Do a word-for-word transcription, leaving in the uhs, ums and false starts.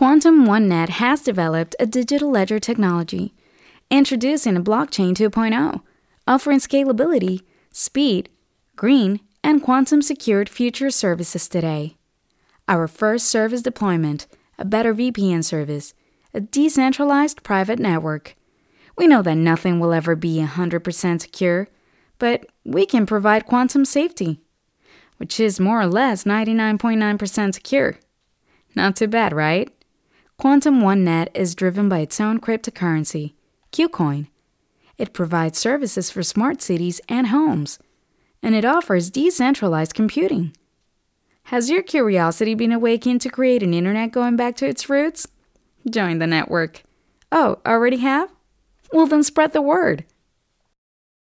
Quantum OneNet has developed a digital ledger technology, introducing a blockchain two point oh, offering scalability, speed, green, and quantum-secured future services today. Our first service deployment, a better V P N service, a decentralized private network. We know that nothing will ever be one hundred percent secure, but we can provide quantum safety, which is more or less ninety-nine point nine percent secure. Not too bad, right? Quantum OneNet is driven by its own cryptocurrency, Qcoin. It provides services for smart cities and homes, and it offers decentralized computing. Has your curiosity been awakened to create an internet going back to its roots? Join the network. Oh, already have? Well, then spread the word.